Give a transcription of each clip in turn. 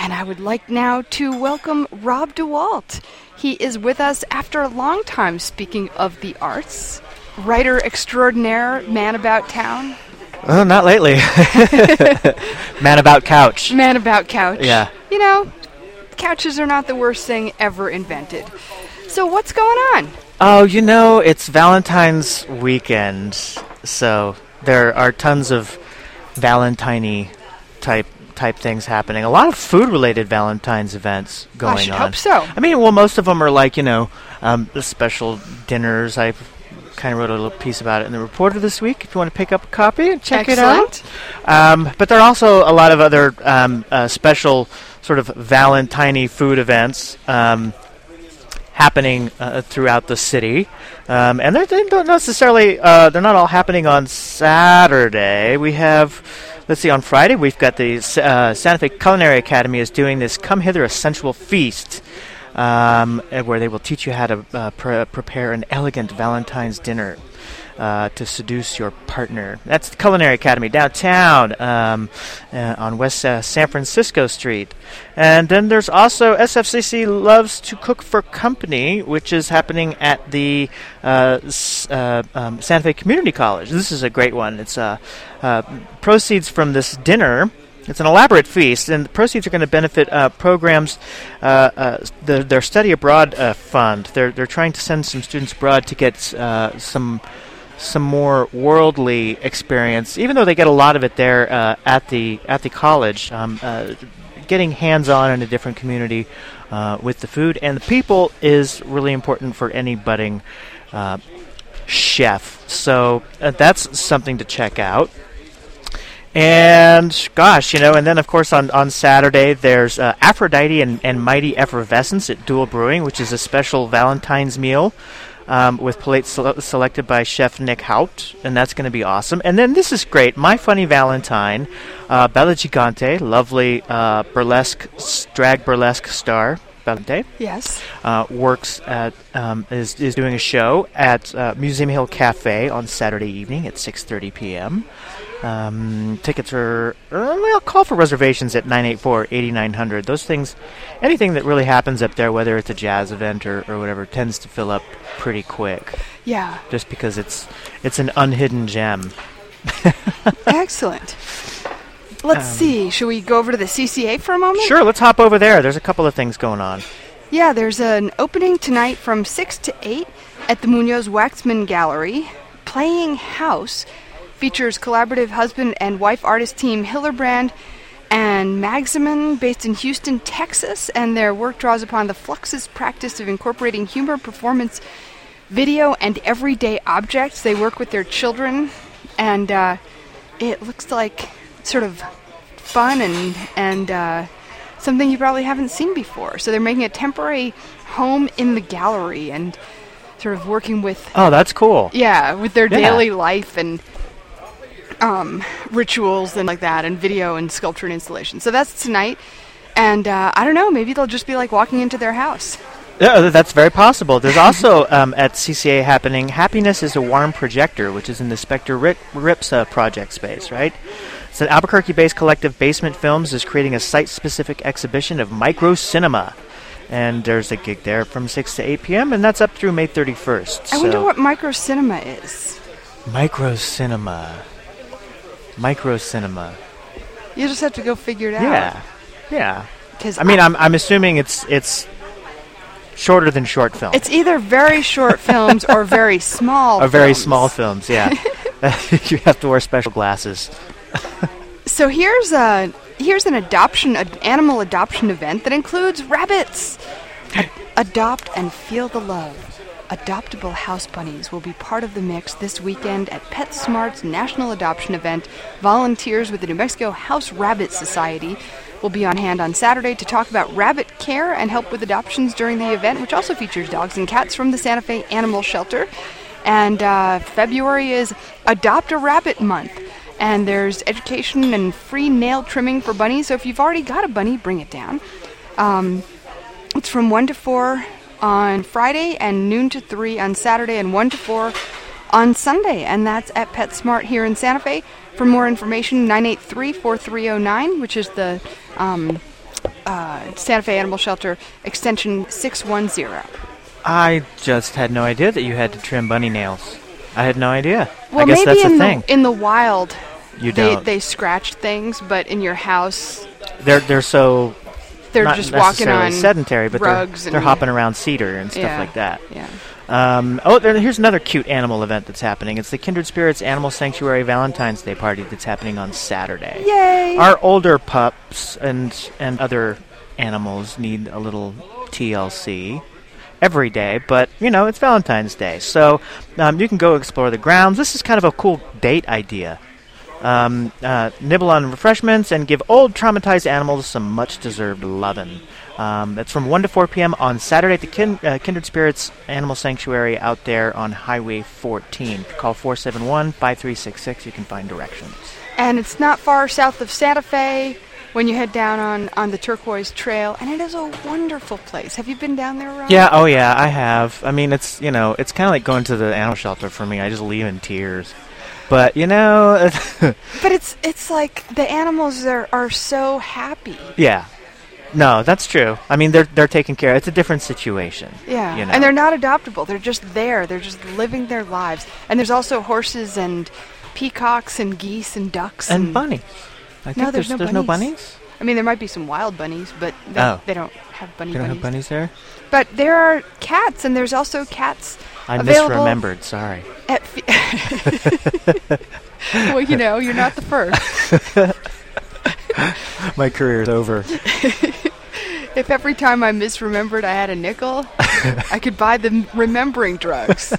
And I would like now to welcome Rob DeWalt. He is with us after a long time, speaking of the arts. Writer extraordinaire, man about town. Oh, not lately. Man about couch. Man about couch. Yeah. You know, couches are not the worst thing ever invented. So what's going on? Oh, you know, it's Valentine's weekend, so there are tons of Valentine-y type things happening. A lot of food-related Valentine's events going on. I should hope so. I mean, well, most of them are like, the special dinners. I kind of wrote a little piece about it in the Reporter this week, if you want to pick up a copy and check Excellent. it out. But there are also a lot of other special sort of Valentine-y food events happening throughout the city. And they don't necessarily, they're not all happening on Saturday. We have... Let's see, on Friday we've got the Santa Fe Culinary Academy is doing this Come Hither, a Sensual Feast, where they will teach you how to prepare an elegant Valentine's dinner to seduce your partner. That's the Culinary Academy downtown on West San Francisco Street. And then there's also SFCC Loves to Cook for Company, which is happening at the Santa Fe Community College. This is a great one. It's proceeds from this dinner. It's an elaborate feast, and the proceeds are going to benefit programs, their study abroad fund. They're trying to send some students abroad to get some more worldly experience, even though they get a lot of it there at the college. Getting hands-on in a different community with the food and the people is really important for any budding chef. So that's something to check out. And gosh, and then of course on Saturday there's Aphrodite and Mighty Effervescence at Dual Brewing, which is a special Valentine's meal with plates selected by Chef Nick Hout, and that's going to be awesome. And then this is great, My Funny Valentine, Bella Gigante, lovely drag burlesque star. Valente, yes, works at is doing a show at Museum Hill Cafe on Saturday evening at 6:30 p.m. Tickets are, call for reservations at 984-8900. Those things, anything that really happens up there, whether it's a jazz event or whatever, tends to fill up pretty quick. Yeah. Just because it's an unhidden gem. Excellent. Let's see. Should we go over to the CCA for a moment? Sure, let's hop over there. There's a couple of things going on. Yeah, there's an opening tonight from 6 to 8 at the Munoz Waxman Gallery. Playing House features collaborative husband and wife artist team Hillerbrand and Magziman, based in Houston, Texas, and their work draws upon the Fluxus practice of incorporating humor, performance, video, and everyday objects. They work with their children, and it looks like sort of fun and something you probably haven't seen before. So they're making a temporary home in the gallery and sort of working with... Oh, that's cool. Yeah, with their daily life and rituals and like that, and video and sculpture and installation. So that's tonight. And I don't know, maybe they'll just be like walking into their house. Yeah, that's very possible. There's also at CCA happening Happiness is a Warm Projector, which is in the Spectre Rips project space, right? It's an Albuquerque-based collective, Basement Films, is creating a site-specific exhibition of micro cinema. And there's a gig there from 6 to 8 p.m., and that's up through May 31st. I wonder what micro cinema is. Micro cinema. You just have to go figure it out. Yeah. I'm assuming it's shorter than short film. It's either very short films or very small films. Or very small films, yeah. You have to wear special glasses. So here's an animal adoption event that includes rabbits. Adopt and feel the love. Adoptable house bunnies will be part of the mix this weekend at PetSmart's National Adoption Event. Volunteers with the New Mexico House Rabbit Society will be on hand on Saturday to talk about rabbit care and help with adoptions during the event, which also features dogs and cats from the Santa Fe Animal Shelter. And February is Adopt a Rabbit Month. And there's education and free nail trimming for bunnies. So if you've already got a bunny, bring it down. It's from 1 to 4 on Friday and noon to 3 on Saturday and 1 to 4 on Sunday. And that's at PetSmart here in Santa Fe. For more information, 983-4309, which is the Santa Fe Animal Shelter, extension 610. I just had no idea that you had to trim bunny nails. I had no idea. Well, I guess maybe that's a thing. in the wild, You don't. they scratch things, but in your house, They're so they're not just walking necessarily on sedentary, but rugs they're and hopping around cedar and stuff yeah, like that. Yeah. Here's another cute animal event that's happening. It's the Kindred Spirits Animal Sanctuary Valentine's Day party that's happening on Saturday. Yay! Our older pups and other animals need a little TLC every day, but, it's Valentine's Day. So you can go explore the grounds. This is kind of a cool date idea. Nibble on refreshments and give old traumatized animals some much-deserved lovin'. That's from 1 to 4 p.m. on Saturday at the Kindred Spirits Animal Sanctuary out there on Highway 14. Call 471-5366. You can find directions. And it's not far south of Santa Fe when you head down on the Turquoise Trail, and it is a wonderful place. Have you been down there, Rob? Yeah, oh yeah, I have. I mean, it's kind of like going to the animal shelter for me. I just leave in tears. But, But it's like the animals are so happy. Yeah. No, that's true. I mean, they're taken care of. It's a different situation. Yeah, and they're not adoptable. They're just there. They're just living their lives. And there's also horses and peacocks and geese and ducks. And bunnies. I think there's no bunnies? I mean, there might be some wild bunnies, but they don't have bunnies. They don't have bunnies there? But there are cats, and there's also cats I available misremembered, sorry. Well, you're not the first. My career's over. If every time I misremembered I had a nickel, I could buy the remembering drugs.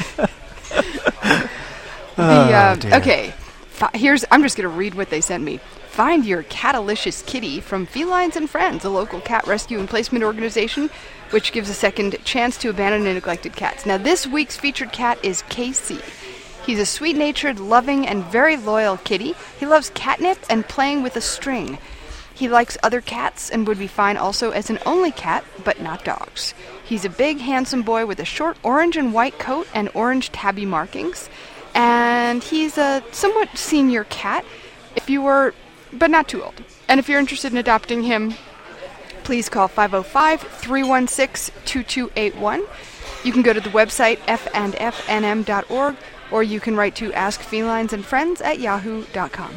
Okay, I'm just going to read what they sent me. Find your Catalicious Kitty from Felines and Friends, a local cat rescue and placement organization which gives a second chance to abandoned and neglected cats. Now, this week's featured cat is Casey. He's a sweet-natured, loving, and very loyal kitty. He loves catnip and playing with a string. He likes other cats and would be fine also as an only cat, but not dogs. He's a big, handsome boy with a short orange and white coat and orange tabby markings. And he's a somewhat senior cat, but not too old. And if you're interested in adopting him, please call 505-316-2281. You can go to the website fandfnm.org, or you can write to askfelinesandfriends@yahoo.com.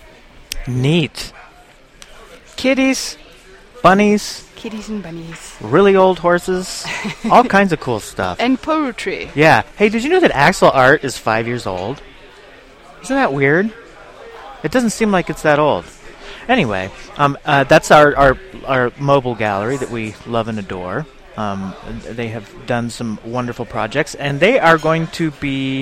Neat. Kitties, bunnies. Kitties and bunnies. Really old horses. All kinds of cool stuff. And poetry. Yeah. Hey, did you know that Axel Art is 5 years old? Isn't that weird? It doesn't seem like it's that old. Anyway, that's our mobile gallery that we love and adore. They have done some wonderful projects, and they are going to be...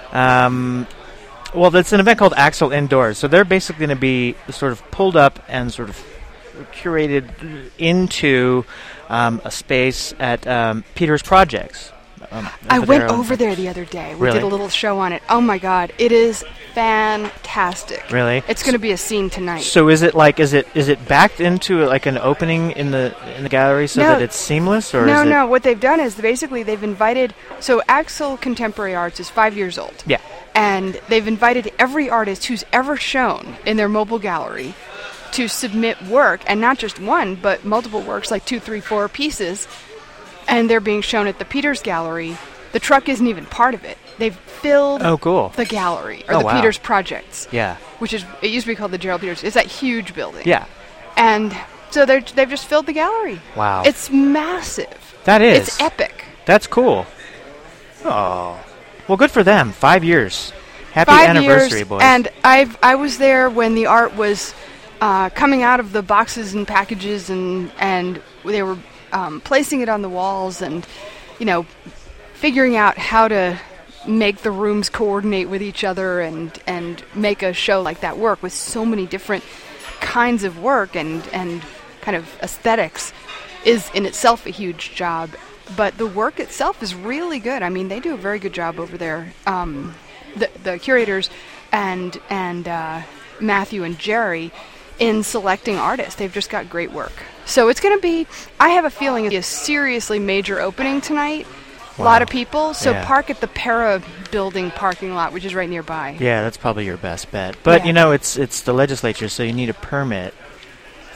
it's an event called Axel Indoors. So they're basically going to be sort of pulled up and sort of curated into a space at Peter's Projects. I went over there the other day. We Really? did a little show on it. Oh my God, it is fantastic. Really? It's going to be a scene tonight. So is it backed into like an opening in the gallery so that it's seamless, or is it? No. What they've done is basically they've invited. So Axel Contemporary Arts is 5 years old. Yeah. And they've invited every artist who's ever shown in their mobile gallery to submit work, and not just one, but multiple works, like 2, 3, 4 pieces. And they're being shown at the Peters Gallery. The truck isn't even part of it. They've filled the gallery, or wow. Peters Projects. Yeah. It used to be called the Gerald Peters. It's that huge building. Yeah. And so they've just filled the gallery. Wow. It's massive. That is. It's epic. That's cool. Oh. Well, good for them. 5 years. Happy 5 anniversary, years, boys. And I was there when the art was coming out of the boxes and packages, and they were placing it on the walls, and figuring out how to make the rooms coordinate with each other and make a show like that work with so many different kinds of work and kind of aesthetics is in itself a huge job. But the work itself is really good. I mean, they do a very good job over there. The curators and Matthew and Jerry in selecting artists. They've just got great work. So it's going to be, I have a feeling, it'll be a seriously major opening tonight. A lot of people. So park at the Para building parking lot, which is right nearby. Yeah, that's probably your best bet. But, Yeah. it's the legislature, so you need a permit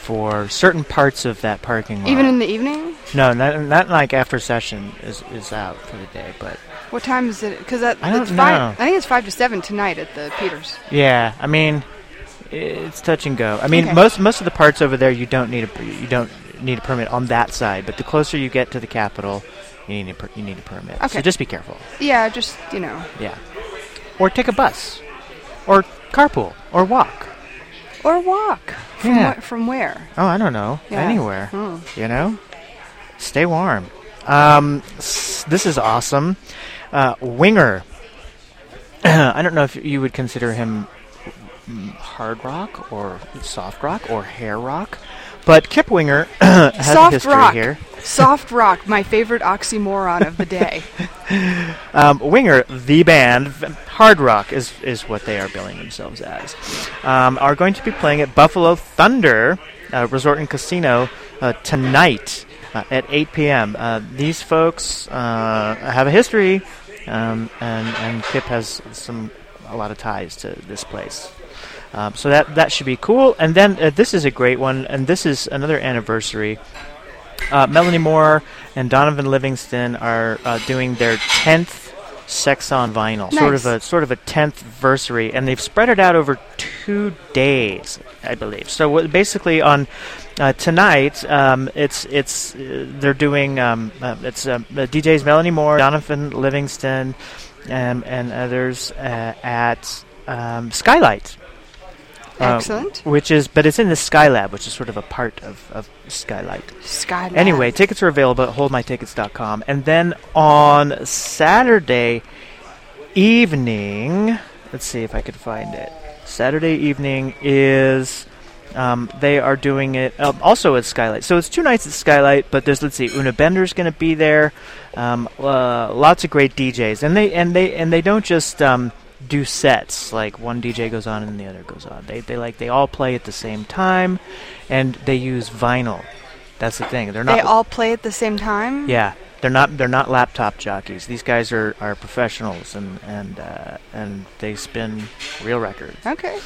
for certain parts of that parking lot. Even in the evening? No, not like after session is out for the day, but... What time is it? Because I don't know. I think it's 5 to 7 tonight at the Peters. Yeah, I mean, it's touch and go. I mean, Okay. most of the parts over there you don't need a permit on that side, but the closer you get to the Capitol, you need a permit. Okay. So just be careful. Yeah, just, Yeah. Or take a bus, or carpool, or walk. Or walk. Yeah. From where? Oh, I don't know. Yeah. Anywhere. Hmm. Stay warm. This is awesome. Winger. I don't know if you would consider him hard rock or soft rock or hair rock, but Kip Winger has a Soft history rock. here. Soft rock, my favorite oxymoron of the day. Winger, the band, hard rock is what they are billing themselves as, are going to be playing at Buffalo Thunder Resort and Casino tonight at 8 p.m. These folks have a history, and Kip has a lot of ties to this place. So that should be cool. And then this is a great one, and this is another anniversary. Melanie Moore and Donovan Livingston are doing their 10th Sex on Vinyl, Nice. sort of a 10th versary, and they've spread it out over 2 days, I believe. So basically on tonight, they're doing it's DJs Melanie Moore, Donovan Livingston, and others at Skylight. Excellent. But it's in the Skylab, which is sort of a part of Skylight. Skylab. Anyway, tickets are available at holdmytickets.com. And then on Saturday evening, let's see if I could find it. Saturday evening is, they are doing it also at Skylight. So it's 2 nights at Skylight, but there's, let's see, Una Bender's going to be there. Lots of great DJs. And they don't just do sets like one DJ goes on and the other goes on. They all play at the same time, and they use vinyl. That's the thing. They all play at the same time? Yeah, they're not laptop jockeys. These guys are professionals, and they spin real records. Okay.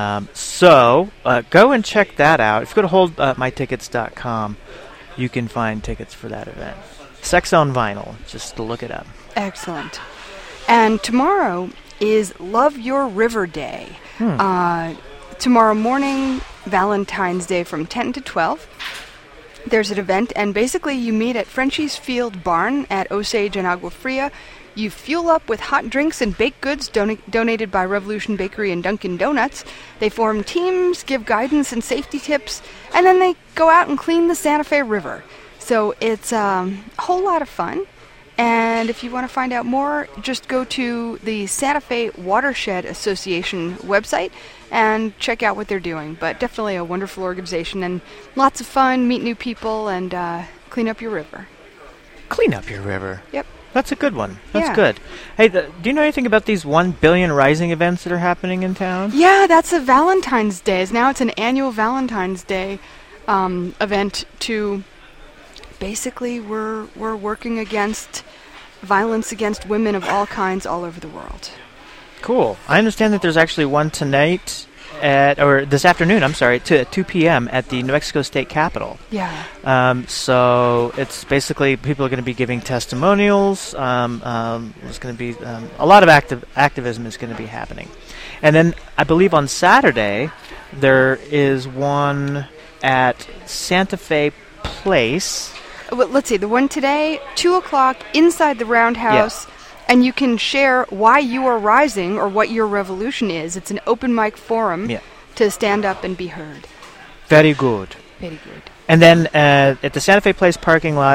So go and check that out. If you go to holdmytickets.com, you can find tickets for that event. Sex on Vinyl, just to look it up. Excellent. And tomorrow is Love Your River Day. Tomorrow morning, Valentine's Day from 10 to 12. There's an event, and basically you meet at Frenchie's Field Barn at Osage and Agua Fria. You fuel up with hot drinks and baked goods donated by Revolution Bakery and Dunkin' Donuts. They form teams, give guidance and safety tips, and then they go out and clean the Santa Fe River. So it's a whole lot of fun. And if you want to find out more, just go to the Santa Fe Watershed Association website and check out what they're doing. But definitely a wonderful organization and lots of fun, meet new people, and clean up your river. Clean up your river. Yep. That's a good one. That's Yeah. good. Hey, do you know anything about these 1 Billion Rising events that are happening in town? Yeah, that's a Valentine's Day. Now it's an annual Valentine's Day event to... Basically, we're working against violence against women of all kinds all over the world. Cool. I understand that there's actually one tonight or this afternoon, I'm sorry, at 2 p.m. at the New Mexico State Capitol. Yeah. So it's basically people are going to be giving testimonials. There's going to be a lot of activism is going to be happening. And then I believe on Saturday there is one at Santa Fe Place. Well, let's see, the one today, 2 o'clock, inside the Roundhouse, and you can share why you are rising or what your revolution is. It's an open mic forum to stand up and be heard. Very good. Very good. And then at the Santa Fe Place parking lot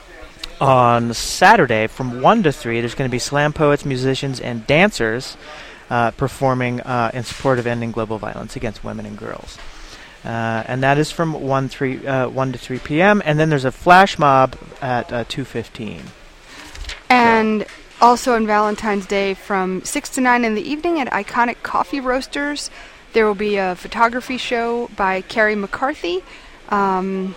on Saturday from 1 to 3, there's going to be slam poets, musicians, and dancers performing in support of ending global violence against women and girls. And that is from 1 to 3 p.m. And then there's a flash mob at 2:15. And also on Valentine's Day from 6 to 9 in the evening at Iconic Coffee Roasters, there will be a photography show by Carrie McCarthy. And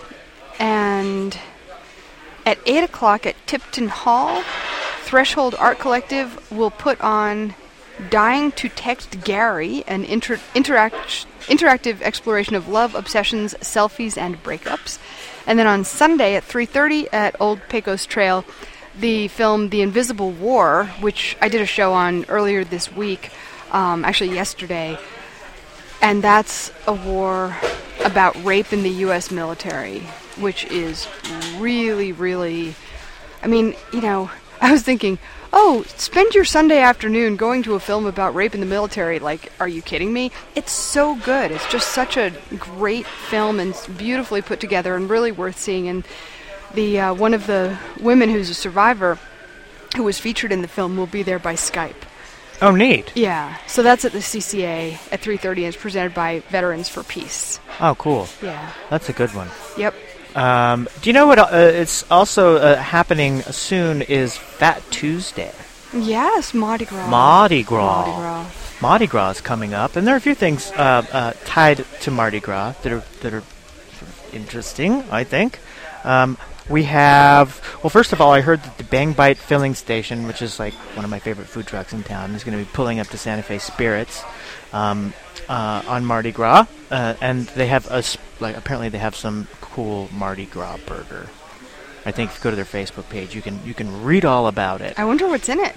at 8 o'clock at Tipton Hall, Threshold Art Collective will put on Dying to Text Gary, an interactive exploration of love, obsessions, selfies, and breakups. And then on Sunday at 3:30 at Old Pecos Trail, the film The Invisible War, which I did a show on earlier this week, actually yesterday. And that's a war about rape in the U.S. military, which is really, really... I mean, I was thinking, spend your Sunday afternoon going to a film about rape in the military. Like, are you kidding me? It's so good. It's just such a great film and beautifully put together and really worth seeing. And the one of the women who's a survivor who was featured in the film will be there by Skype. Oh, neat. Yeah. So that's at the CCA at 3:30 and it's presented by Veterans for Peace. Oh, cool. Yeah. That's a good one. Yep. Do you know what it's also happening soon is Fat Tuesday? Yes, Mardi Gras. Mardi Gras is coming up, and there are a few things tied to Mardi Gras that are interesting, I think. We have, well, first of all, I heard that the Bang Bite filling station, which is like one of my favorite food trucks in town, is going to be pulling up to Santa Fe Spirits on Mardi Gras, and they have apparently they have some cool Mardi Gras burger. I think if you go to their Facebook page, you can read all about it. I wonder what's in it.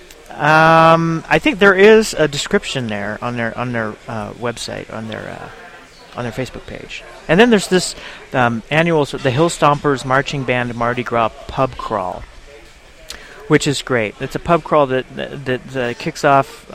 I think there is a description there on their website, on their Facebook page. And then there's this annual, the Hill Stompers Marching Band Mardi Gras pub crawl, which is great. It's a pub crawl that kicks off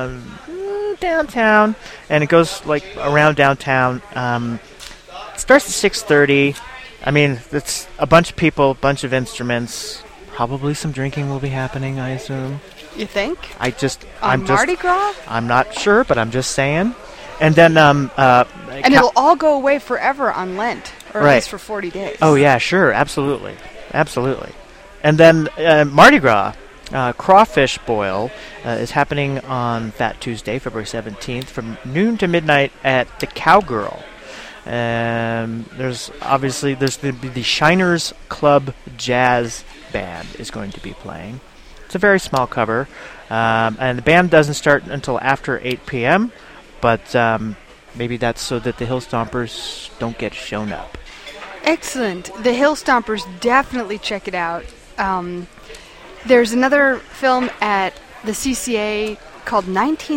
downtown, and it goes like around downtown. It starts at 6:30. I mean, it's a bunch of people, bunch of instruments. Probably some drinking will be happening, I assume. You think? Mardi Gras? I'm not sure, but I'm just saying. And then and it'll all go away forever on Lent, or at least for 40 days. Oh yeah, sure, absolutely. And then Mardi Gras crawfish boil is happening on Fat Tuesday, February 17th, from noon to midnight at the Cowgirl. There's the Shiners Club Jazz Band is going to be playing. It's a very small cover, and the band doesn't start until after 8 p.m., but maybe that's so that the Hill Stompers don't get shown up. Excellent. The Hill Stompers, definitely check it out. There's another film at the CCA called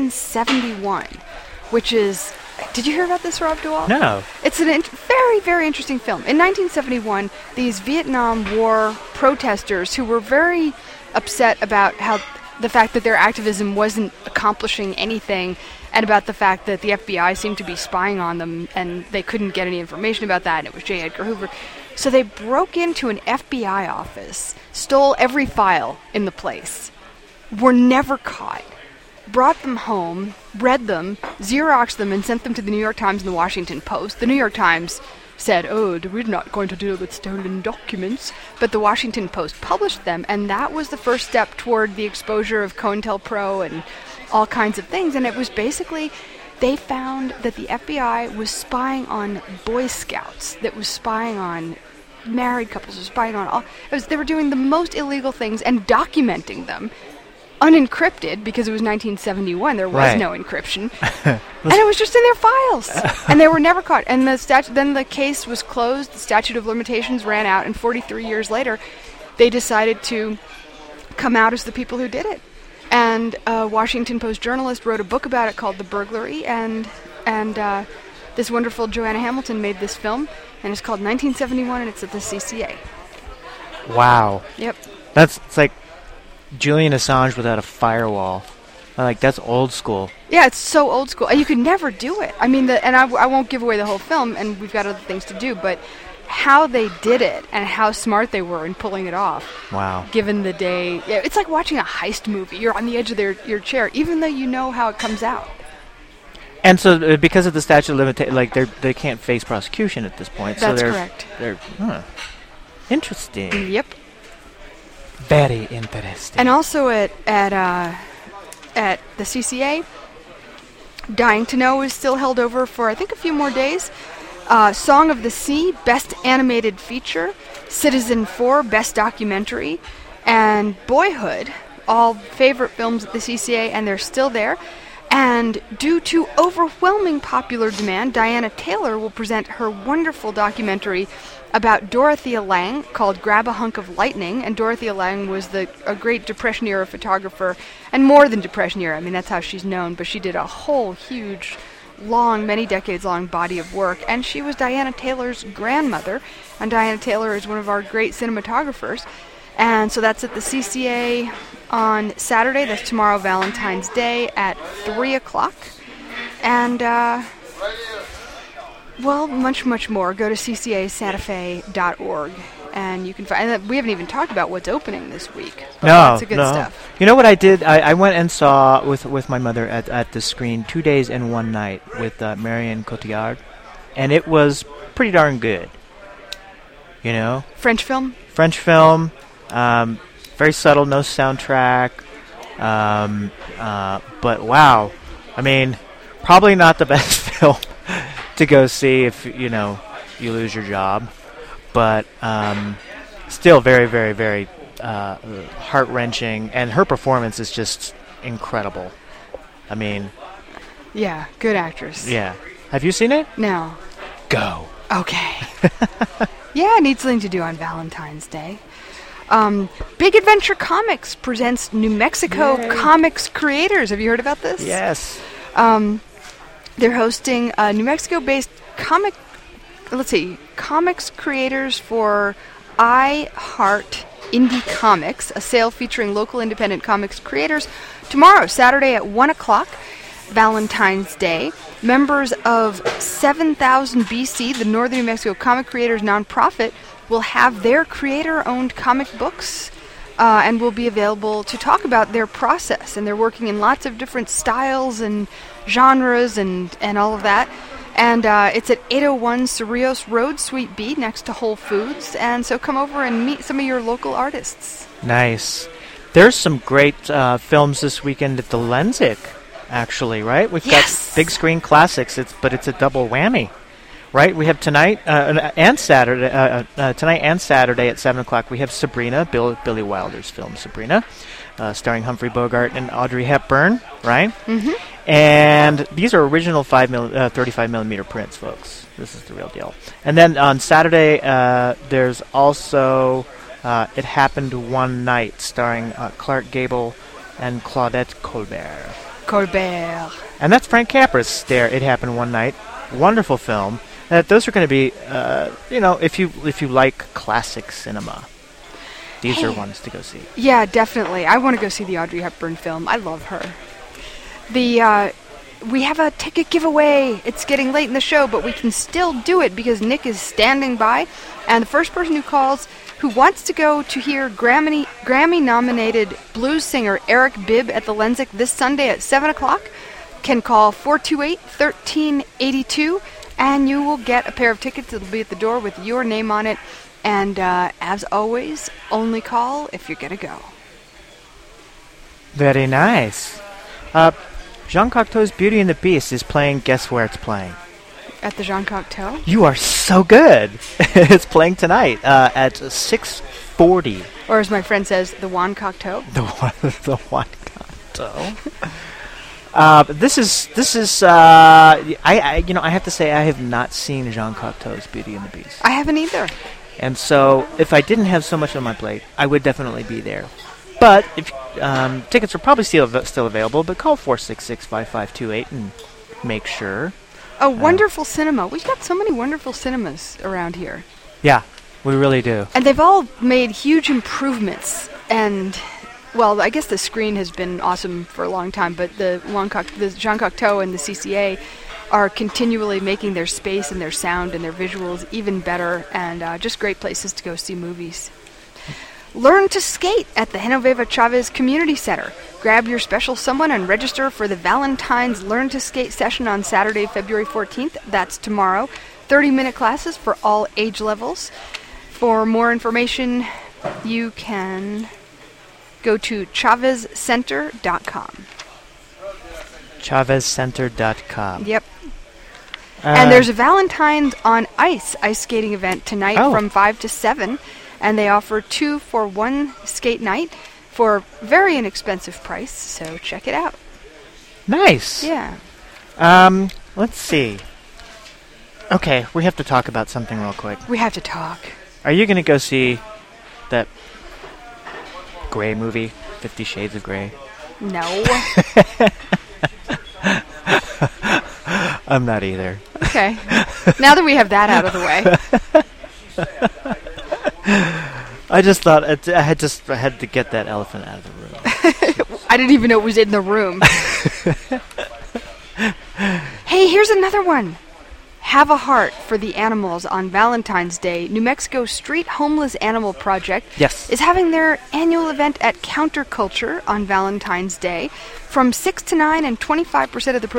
1971, which is... Did you hear about this, Rob Duvall? No. It's a very, very interesting film. In 1971, these Vietnam War protesters who were very upset about the fact that their activism wasn't accomplishing anything, and about the fact that the FBI seemed to be spying on them, and they couldn't get any information about that, and it was J. Edgar Hoover. So they broke into an FBI office, stole every file in the place, were never caught, brought them home, read them, Xeroxed them, and sent them to the New York Times and the Washington Post. The New York Times said, we're not going to deal with stolen documents, but the Washington Post published them, and that was the first step toward the exposure of COINTELPRO and all kinds of things. And it was basically, they found that the FBI was spying on Boy Scouts, that was spying on married couples, was spying on all. They were doing the most illegal things and documenting them, unencrypted, because it was 1971. There was no encryption, and it was just in their files, and they were never caught. And then the case was closed. The statute of limitations ran out, and 43 years later, they decided to come out as the people who did it. And a Washington Post journalist wrote a book about it called The Burglary, and this wonderful Joanna Hamilton made this film, and it's called 1971, and it's at the CCA. Wow. Yep. It's like Julian Assange without a firewall. Like, that's old school. Yeah, it's so old school. You could never do it. I mean, I won't give away the whole film, and we've got other things to do, but how they did it and how smart they were in pulling it off. Wow. Given the day. Yeah, it's like watching a heist movie. You're on the edge of your chair, even though you know how it comes out. And so, because of the statute of limitations, like, they can't face prosecution at this point. That's so correct. Interesting. Yep. Very interesting. And also at the CCA, Dying to Know is still held over for, I think, a few more days. Song of the Sea, Best Animated Feature. Citizen 4, Best Documentary. And Boyhood, all favorite films at the CCA, and they're still there. And due to overwhelming popular demand, Diana Taylor will present her wonderful documentary about Dorothea Lange called Grab a Hunk of Lightning. And Dorothea Lange was a great Depression-era photographer, and more than Depression-era. I mean, that's how she's known, but she did a whole huge, long, many decades-long body of work. And she was Diana Taylor's grandmother, and Diana Taylor is one of our great cinematographers. And so that's at the CCA on Saturday. That's tomorrow, Valentine's Day, at 3 o'clock. And, well, much, much more. Go to ccasantafe.org, and you can find... And we haven't even talked about what's opening this week. No, lots of good stuff. You know what I did? I went and saw with my mother at the screen 2 days and 1 night with Marion Cotillard, and it was pretty darn good. You know? French film? French film. Very subtle, no soundtrack. But wow. I mean, probably not the best film to go see if, you know, you lose your job. But still very, very, very heart-wrenching. And her performance is just incredible. I mean... Yeah, good actress. Yeah. Have you seen it? No. Go. Okay. Yeah, I need something to do on Valentine's Day. Big Adventure Comics presents New Mexico Comics Creators. Have you heard about this? Yes. They're hosting a New Mexico-based comics creators for I Heart Indie Comics, a sale featuring local independent comics creators, tomorrow, Saturday at 1 o'clock, Valentine's Day. Members of 7000 BC, the Northern New Mexico Comic Creators nonprofit, will have their creator-owned comic books and will be available to talk about their process. And they're working in lots of different styles and genres and all of that. And it's at 801 Cerrillos Road, Suite B, next to Whole Foods. And so come over and meet some of your local artists. Nice. There's some great films this weekend at the Lensic, actually, right? We've got big screen classics, but it's a double whammy. Right, we have tonight and Saturday. Tonight and Saturday at 7 o'clock, we have Sabrina, Billy Wilder's film Sabrina, starring Humphrey Bogart and Audrey Hepburn. Right, and these are original 35 millimeter prints, folks. This is the real deal. And then on Saturday, there's also It Happened One Night, starring Clark Gable and Claudette Colbert. And that's Frank Capra's there. It Happened One Night. Wonderful film. Those are going to be, if you like classic cinema, these are ones to go see. Yeah, definitely. I want to go see the Audrey Hepburn film. I love her. We have a ticket giveaway. It's getting late in the show, but we can still do it because Nick is standing by. And the first person who calls who wants to go to hear Grammy-nominated blues singer Eric Bibb at the Lensic this Sunday at 7 o'clock can call 428-1382. And you will get a pair of tickets that will be at the door with your name on it. And as always, only call if you're going to go. Very nice. Jean Cocteau's Beauty and the Beast is playing. Guess where it's playing? At the Jean Cocteau? You are so good. It's playing tonight at 6:40. Or as my friend says, the Juan Cocteau. The Juan Cocteau. This is. I have to say I have not seen Jean Cocteau's Beauty and the Beast. I haven't either. And so, if I didn't have so much on my plate, I would definitely be there. But if tickets are probably still available, but call 466-5528 and make sure. A wonderful cinema. We've got so many wonderful cinemas around here. Yeah, we really do. And they've all made huge improvements. And well, I guess the screen has been awesome for a long time, but the Jean Cocteau and the CCA are continually making their space and their sound and their visuals even better, and just great places to go see movies. Learn to skate at the Genoveva Chavez Community Center. Grab your special someone and register for the Valentine's Learn to Skate session on Saturday, February 14th. That's tomorrow. 30-minute classes for all age levels. For more information, you can go to chavezcenter.com. chavezcenter.com. Yep. And there's a Valentine's on Ice skating event tonight from 5 to 7. And they offer 2 for 1 skate night for very inexpensive price, so check it out. Nice. Yeah. Let's see. Okay, we have to talk about something real quick. We have to talk. Are you going to go see that Grey movie, 50 Shades of Grey? No. I'm not either. Okay. Now that we have that out of the way. I just thought I had to get that elephant out of the room. I didn't even know it was in the room. Hey, here's another one. Have a Heart for the Animals on Valentine's Day. New Mexico Street Homeless Animal Project is having their annual event at Counterculture on Valentine's Day from 6 to 9, and 25% of the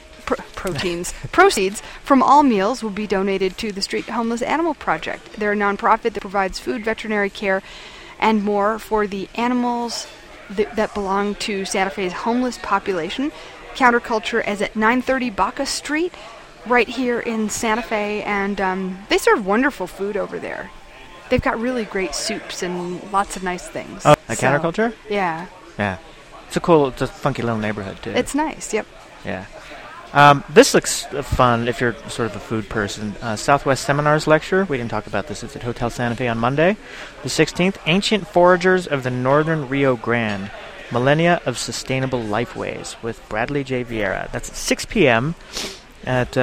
proceeds from all meals will be donated to the Street Homeless Animal Project. They're a nonprofit that provides food, veterinary care, and more for the animals that belong to Santa Fe's homeless population. Counterculture is at 930 Baca Street, right here in Santa Fe, and they serve wonderful food over there. They've got really great soups and lots of nice things. Oh, at Counterculture? Yeah. Yeah. It's a funky little neighborhood, too. It's nice, yep. Yeah. This looks fun if you're sort of a food person. Southwest Seminars lecture. We didn't talk about this. It's at Hotel Santa Fe on Monday, the 16th. Ancient Foragers of the Northern Rio Grande. Millennia of Sustainable Lifeways with Bradley J. Vieira. That's at 6 p.m. at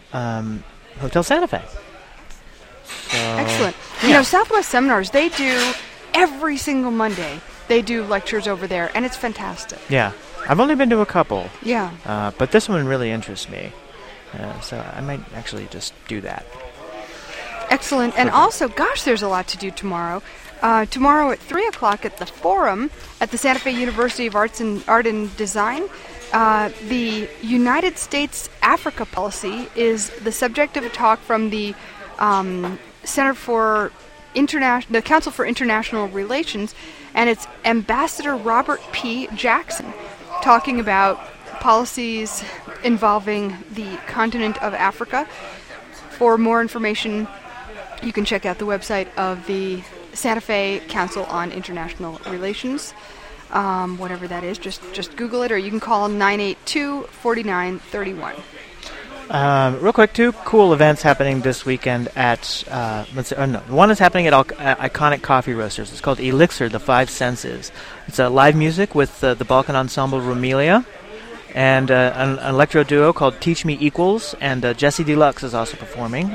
Hotel Santa Fe. So, excellent. Yeah. You know, Southwest Seminars, they do every single Monday. They do lectures over there, and it's fantastic. Yeah. I've only been to a couple. Yeah. But this one really interests me. So I might actually just do that. Excellent. And also, gosh, there's a lot to do tomorrow. Tomorrow at 3 o'clock at the Forum at the Santa Fe University of Art and Design, the United States Africa policy is the subject of a talk from the Center for the Council for International Relations, and it's Ambassador Robert P. Jackson talking about policies involving the continent of Africa. For more information, you can check out the website of the Santa Fe Council on International Relations. Whatever that is, just Google it, or you can call 982-4931. Real quick, two cool events happening this weekend at, one is happening at Iconic Coffee Roasters. It's called Elixir, the Five Senses. It's live music with the Balkan ensemble Rumelia, and an electro duo called Teach Me Equals, and Jesse Deluxe is also performing.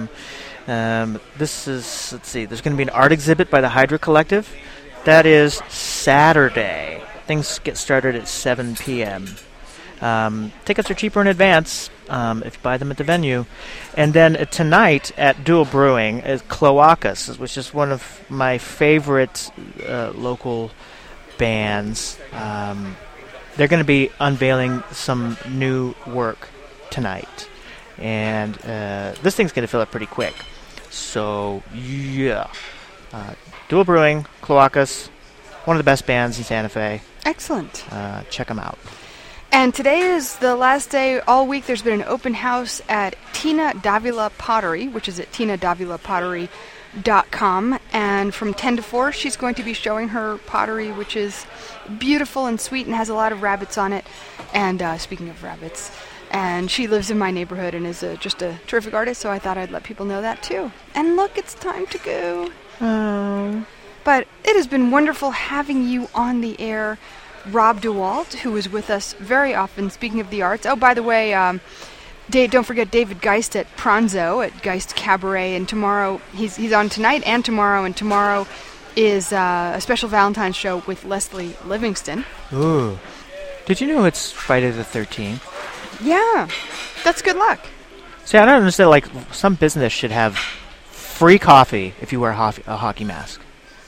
This is, let's see, there's going to be an art exhibit by the Hydra Collective. That is Saturday. Things get started at 7 p.m. Tickets are cheaper in advance if you buy them at the venue. And then tonight at Dual Brewing is Cloacas, which is one of my favorite local bands. They're going to be unveiling some new work tonight. And this thing's going to fill up pretty quick. So, yeah. Dual Brewing, Cloacas, one of the best bands in Santa Fe. Excellent. Check them out. And today is the last day. All week there's been an open house at Tina Davila Pottery, which is at tinadavilapottery.com. And from 10 to 4, she's going to be showing her pottery, which is beautiful and sweet and has a lot of rabbits on it. And speaking of rabbits, and she lives in my neighborhood and is just a terrific artist, so I thought I'd let people know that too. And look, it's time to go. Oh. But it has been wonderful having you on the air, Rob DeWalt, who is with us very often, speaking of the arts. Oh, by the way, don't forget David Geist at Pranzo, at Geist Cabaret, and tomorrow, he's on tonight and tomorrow is a special Valentine's show with Leslie Livingston. Ooh. Did you know it's Friday the 13th? Yeah, that's good luck. See, I don't understand, like, some business should have free coffee if you wear a hockey mask.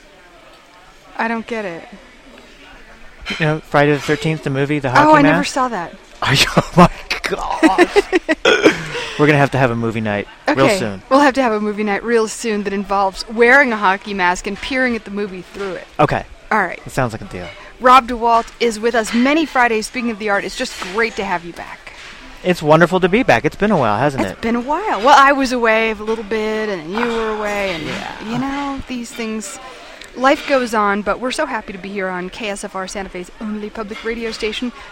I don't get it. You know, Friday the 13th, the movie, the hockey mask? Oh, I never saw that. Oh my God. We're going to have a movie night real soon. We'll have to have a movie night real soon that involves wearing a hockey mask and peering at the movie through it. Okay. All right. It sounds like a deal. Rob DeWalt is with us many Fridays. Speaking of the art, it's just great to have you back. It's wonderful to be back. It's been a while, hasn't it? It's been a while. Well, I was away a little bit, and you were away, and you know, these things life goes on, but we're so happy to be here on KSFR Santa Fe's only public radio station,